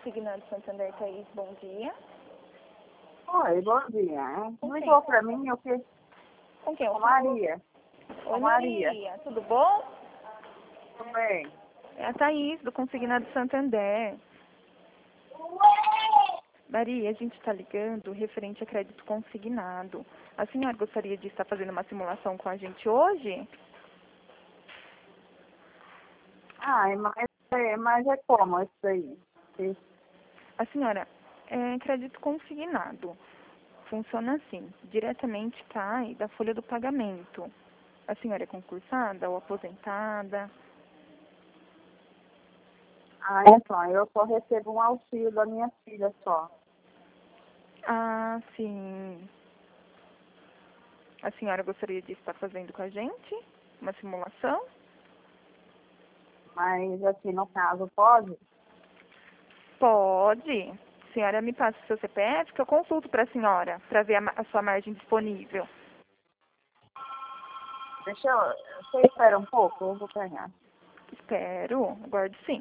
Consignado Santander, Thaís, bom dia. Oi, bom dia. Com Ligou quem? pra mim, eu fiz Com quem? com Maria. Oi, Maria. Maria. Tudo bom? Tudo bem? É a Thaís, do Consignado Santander. Maria, a gente está ligando referente a crédito consignado. A senhora gostaria de estar fazendo uma simulação com a gente hoje? Ah, mas é como isso aí? A senhora, é crédito consignado. Funciona assim, diretamente cai da folha do pagamento. A senhora é concursada ou aposentada? Ah, então, eu só recebo um auxílio da minha filha só. Ah, sim. A senhora gostaria de estar fazendo com a gente uma simulação? Mas, assim, no caso, pode? Pode. A senhora me passa o seu CPF que eu consulto para a senhora, para ver a sua margem disponível. Você espera um pouco, eu vou pegar. Espero, aguardo sim.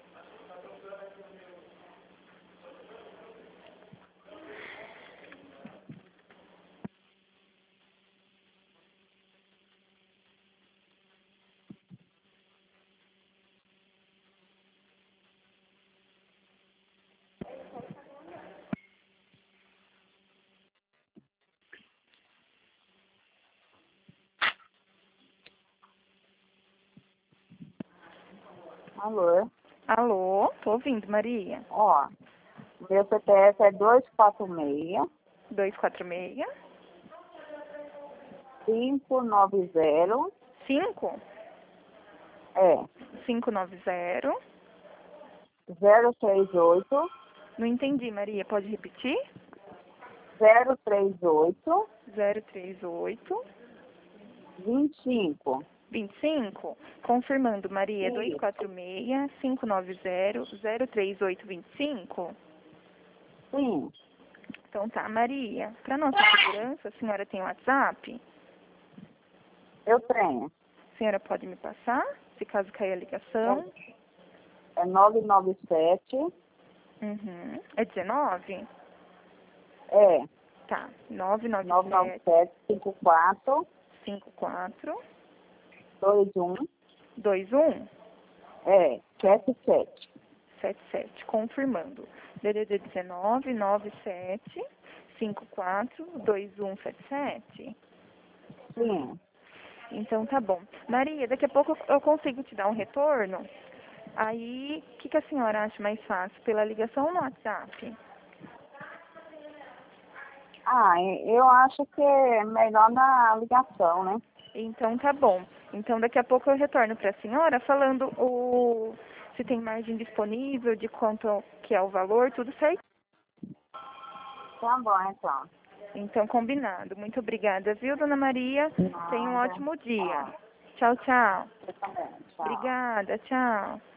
Alô? Alô, tô ouvindo, Maria. Ó, meu CPF é 246 246 590 5 é 590. 038 Não entendi, Maria. Pode repetir? 038 038 25. 25. Confirmando, Maria, Isso. 246 590 038 25. Sim, Então tá, Maria. Para nossa segurança, a senhora tem WhatsApp? eu tenho. A senhora pode me passar, se caso cair a ligação? É 997. Uhum. É 19? É. Tá. 997 997 54 54 21. 21 É. 77. 77. Confirmando. DDD 19 97 54 2177. Sim. Então tá bom. Maria, daqui a pouco eu consigo te dar um retorno. Aí, o que a senhora acha mais fácil? Pela ligação ou no WhatsApp? Ah, eu acho que é melhor na ligação, né? Então tá bom. Então daqui a pouco eu retorno para a senhora falando se tem margem disponível, de quanto que é o valor, tudo certo. Tá bom, então. Então combinado. Muito obrigada, viu, dona Maria? Tenha um Nada. ótimo dia. Ó, Tchau, tchau. você também. Tchau. Obrigada, tchau.